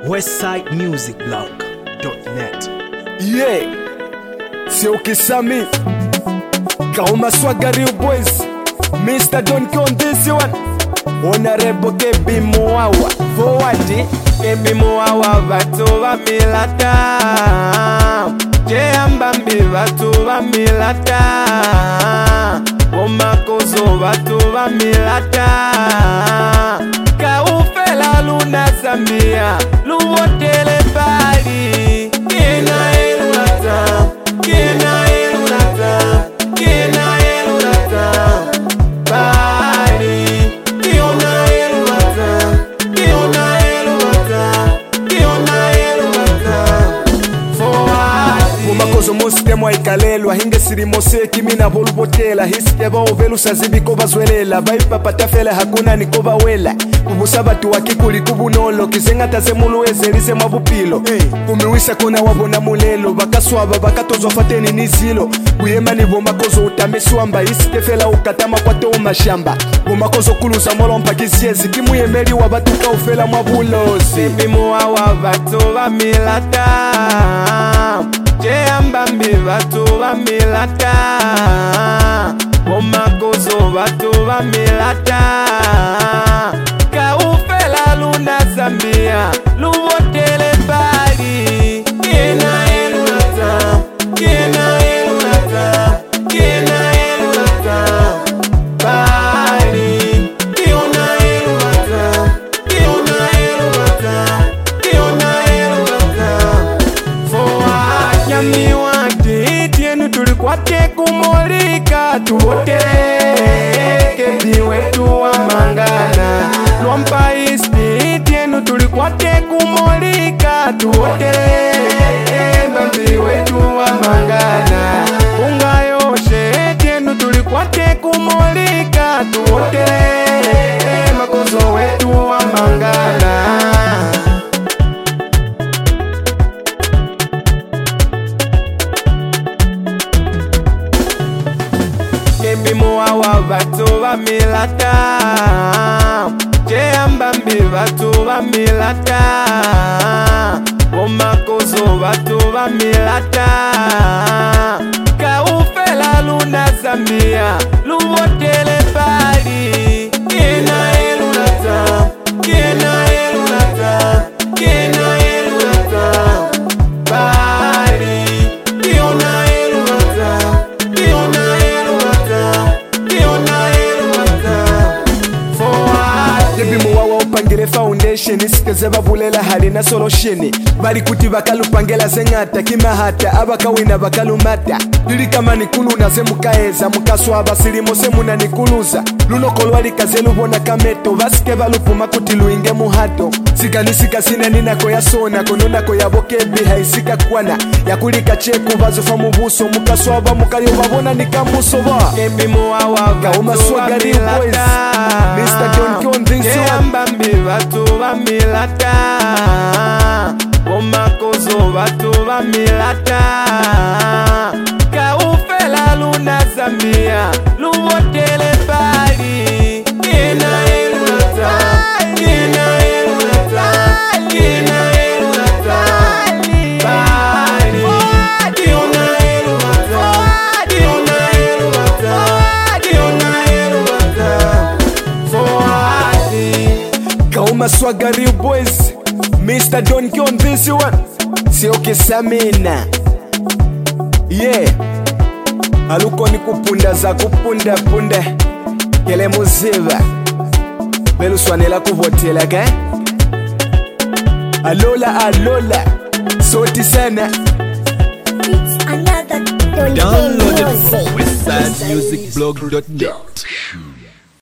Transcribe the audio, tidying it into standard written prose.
westsidemusicblog.net. Yeah, c'est Okisami. Kauma Swagari Boys, Mr. Don on this one. Honorable Kebi Moawa, forward Kebi Moawa, Vatuva Milata. Jeambambi Vatuva Milata. Omakozo Vatuva Milata. Kaufela Luna Zambia, Luwotele Bali. Kena Elulata, Kena Elulata, Kena Elulata Bali. Kiona Elulata, Kiona Elulata, Kiona Elulata Forward Mumakozo mositemo ikalelwa hinge sirimose kimina volubotela hisikeba ovelu sazibiko bazwelela vaipapatafele hakuna nikoba wela kubusabatu wakikuli kubunolo kizenga zemuluweze lise mabupilo kumiwisa kona wabona mulelo bakaswaba bakatozwa fateni nizilo kuyema bomakozo utameswamba isikefela ukatama kwato mashamba bomakozo kuluza molompa kiziezi kimuyemeli wabatuka ufela mwabulozi bimuwawa batu bamilata Jeambambi batu bamilata bomakozo batu bamilata Kaufela Luna Zambia, Luwotele Bali. Kena Elulata, Kena Elulata, Kena Elulata Bali. Kiona Elulata, Kiona Elulata, Kiona Elulata Forward Yami wate, tienu tulikwate kumolika tuwotele Kebi wetu wa mangana Lwampa isti, tienu tulikwate kumolika tuwotele Bambi wetu wa mangana Unga yoshe, tienu tulikwate kumolika tuwotele Makozo wetu wa mangana Kebi Moawa batu bamilata Jeambambi batu bamilata Omakozo batu bamilata Kaufela Luna Zambia, Luwotele Bali. Kena Elulata, Kena Elulata, Kena Elulata Bali. Kiona Elulata, Kiona Elulata, Kiona Elulata Forward Kebi Moawa upangile foundation isikeze babulela halina solution bali kuti bakalupangela zengata kimahata abakawina bakalumata lili kama nikulu na zemukaeza mukaswa basilimo semuna nikuluza lunokolwa likaze lubona kameto basike balupuma kuti luinge muhato sikanisika sine ninako yasona kononako yabokebi haisika kwana yakulika cheku bazofa mubuso mukaswa bamukayo babona nikamuso ba Kebi Moawa Kauma Swagari Boys, Mr. Don on this one. Jeambambi batu bamilata Bomakozo batu bamilata Kaufela Luna Zambia, Luwotele Bali. Kena Elulata, Kena Elulata, Kena Elulata Bali. Kiona Elulata, Kiona Elulata, Kiona Elulata Forward Kauma Swagari Boys, Mr. Don on this one. C'est Okisamina. Yeah, aluko ni kupunda za kupunda punda kele muziva belu swanela kuvotela ke alola soti sana. It's another Download it music. from westsidemusicblog.net.